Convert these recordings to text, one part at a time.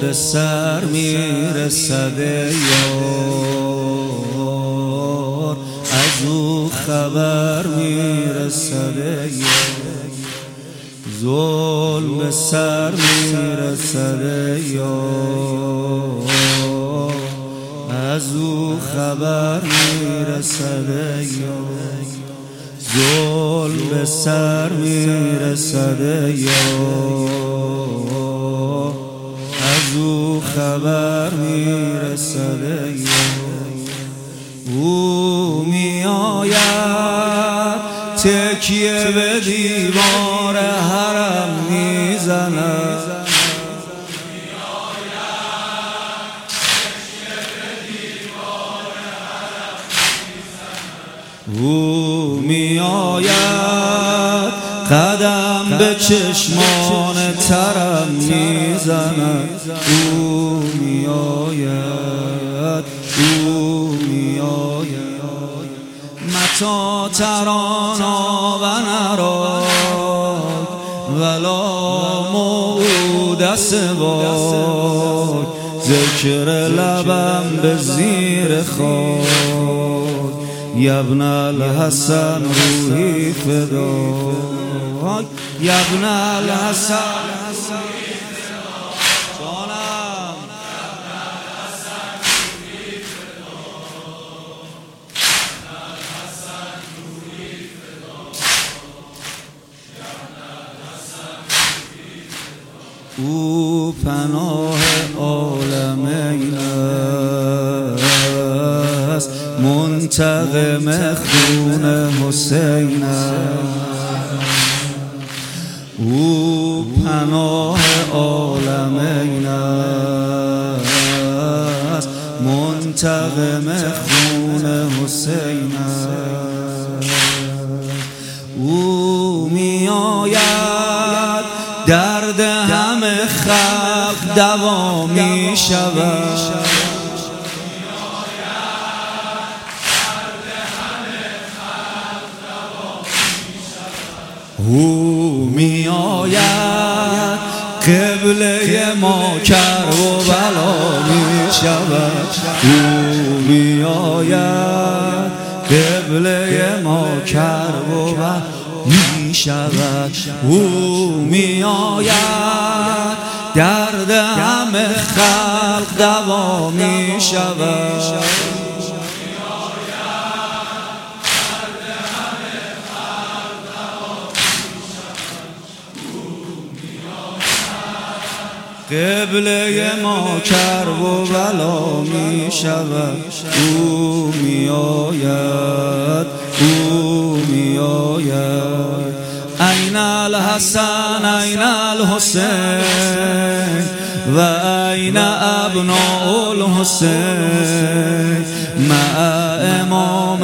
به سر میرسد یار، از او خبر میرسد یار. ظلم به سر میرسد یار، از او خبر میرسد یار. ظلم به سر میرسد یار، از او خبر میرسد یار. او میآید تکیه به دیوار حرم میزند، او میآید قدم به چشمان ترم میزند. او میآید، او میآید. متی ترانا و نراک ولا موعود سواک، ذکر لبم به زیر خاک. یا ابن الحسن روحی فداک، یا ابن الحسن جانم. او پناه عالمین است، منتقم خون حسین است. او پناه عالمین است، منتقم خون حسین است. او میآید درد همه خلق دوا می شود، او می آید قبله ما کرب و بلا می شود. او می آید قبله ما کرب و بلا می شود. او می آید درد همه خلق دوا می شود. قبله ما کرب و بلا می شود. او می آید، او می آید. این الحسن این الحسین و این ابناء الحسین مع امام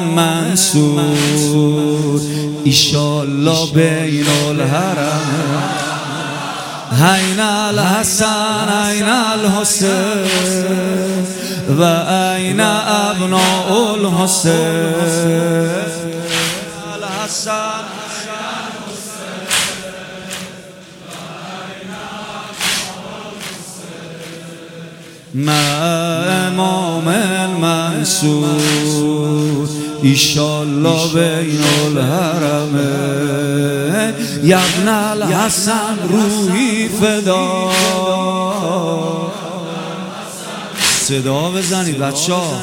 منصور ایشالله بین الحرم. این الحسن این الحسین و این ابناء الحسین. الحسن مع امام منصور ایشالله بین الحرمین. یا ابن الحسن روحی فدا. صدا بزنید بچه ها.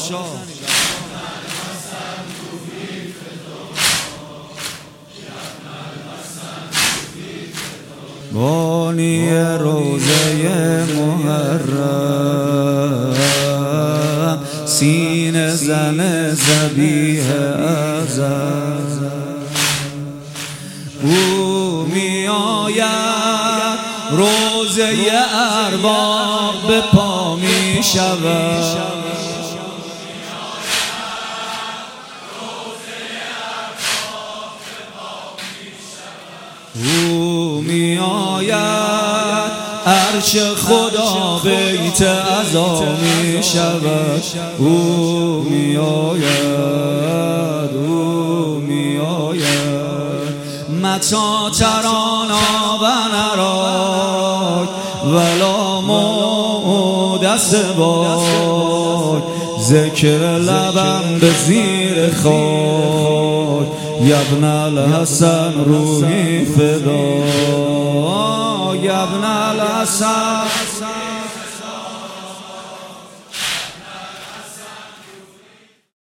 بانی روزه محرم سینه زن ذبیح اعظم. او می آید روزه ارباب به پا می شود. او می آید عرش خدا بیت عزا می شود. او می آید، او می آید. متی ترانا و نراک ولا ما دست بای، ذکر لبم به زیر خاک. یبن الحسن روحی فدا، یبن الحسن